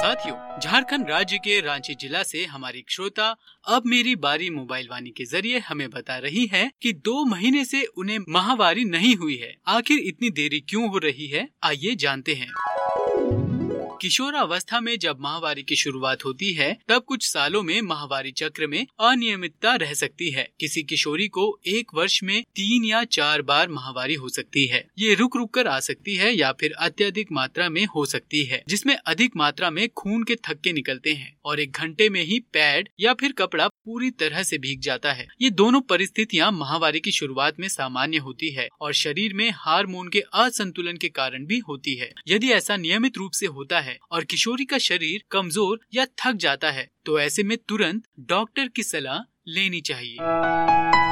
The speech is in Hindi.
साथियों, झारखंड राज्य के रांची जिला से हमारी एक श्रोता अब मेरी बारी मोबाइल वाणी के जरिए हमें बता रही है कि 2 महीने से उन्हें माहवारी नहीं हुई है। आखिर इतनी देरी क्यों हो रही है, आइए जानते हैं। किशोरावस्था में जब माहवारी की शुरुआत होती है तब कुछ सालों में माहवारी चक्र में अनियमितता रह सकती है। किसी किशोरी को 1 वर्ष में 3 या 4 बार माहवारी हो सकती है। ये रुक रुक कर आ सकती है या फिर अत्यधिक मात्रा में हो सकती है, जिसमें अधिक मात्रा में खून के थक्के निकलते हैं और 1 घंटे में ही पैड या फिर कपड़ा पूरी तरह से भीग जाता है। ये दोनों परिस्थितियां माहवारी की शुरुआत में सामान्य होती है और शरीर में हार्मोन के असंतुलन के कारण भी होती है। यदि ऐसा नियमित रूप से होता है और किशोरी का शरीर कमजोर या थक जाता है तो ऐसे में तुरंत डॉक्टर की सलाह लेनी चाहिए।